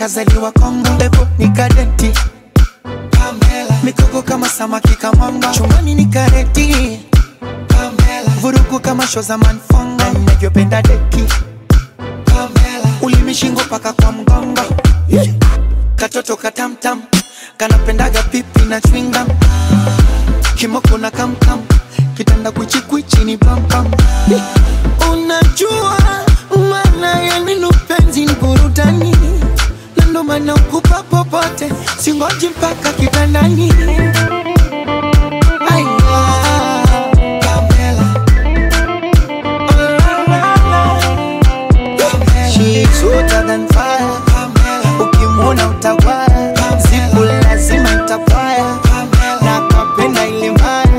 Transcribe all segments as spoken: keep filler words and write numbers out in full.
kazaliwa Kongo, ebo nikadenti Pamela, mikoko kama samaki kamanga, chumbani nikareti Pamela, vurugu kama show za manfonga, ninavyopenda deki Pamela, ulimishingo paka kwa mgongo, yeah. Katoto katamtam, kanapendaga pipi na chewing gum, kimoko na kamkam, kitanda kwichi kwichi ni pam pam, yeah. Unajua maana ya neno penzi ni burudani, na ndo maana ukupa popote, singoji mpaka kitandani. She's hotter than fire, ukimwona utawaya, siku lazima itapaya, na kapenda ile mbaya.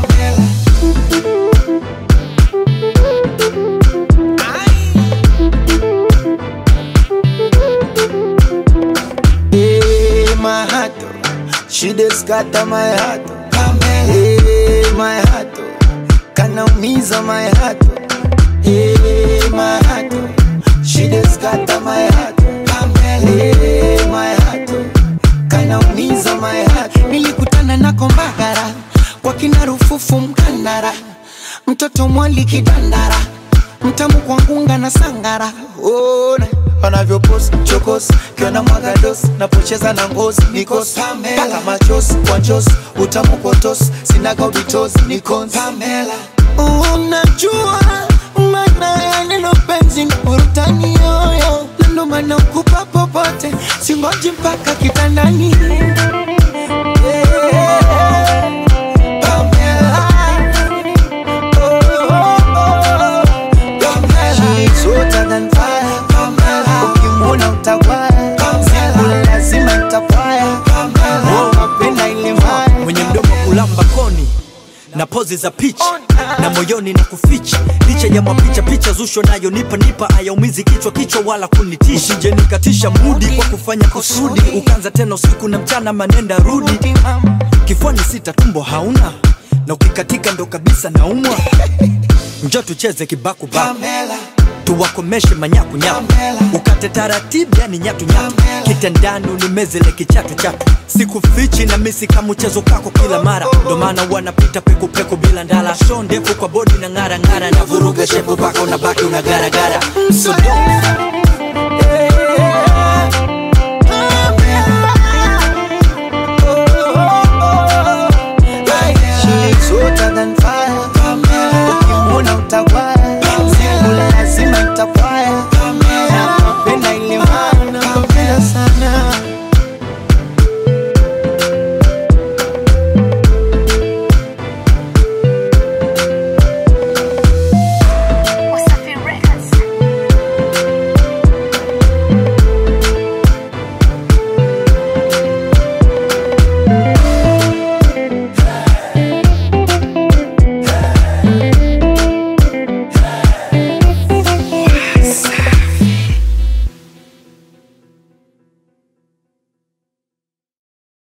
Hey, my heart, she just got my heart. Hey, my heart, kanaumiza my heart. Hey, my heart, she just got my heart. Hey, my heart, kanaumiza my heart. Nilikutana na Kombagara, kwa kina Rufufu Mkandara, mtoto mwali kidandara, mtamu kwa ngunga na sangara. Oh, wanavyo post chokos, kiona mwaga dos, napocheza na ngozi nikos, paka machos, wanchos, utamu kotos, sinaga ubitos, nikons Pamela. Unajua maana ya neno penzi ni burudani yoyo, ndo maana ukupa popote, singoji mpaka kitandani. Yeah. Pamela, oh, oh, oh. Pamela, she's hotter than fire. Pamela, ukimwona utawaya, siku lazima itapaya, napenda ile mbaya. Mwenye mdomo kulamba koni na pozi za pitch, na moyoni na kuficha, licha ya mapicha picha zusho nayo nipa nipa, ayaumizi kichwa kichwa wala kunitisha. Usije nikatisha mudi kwa kufanya kusudi, ukanza tena usiku na mchana manenda rudi. Kifuani sita tumbo hauna, na ukikatika ndo kabisa naumwa. Njoo tucheze kibaku baku, tuwakomeshe manyaku nyaku, ukate taratibu yani nyatu nyatu, kitandani unimezele kichatu chatu. Sikufichi na misi kama mchezo kako kila mara, ndo maana wanapita peku peku bila ndala. Show ndefu kwa body na ngara ngara, na vuruga shepu baka unabaki unagara gara. So don't she's hotter than fire.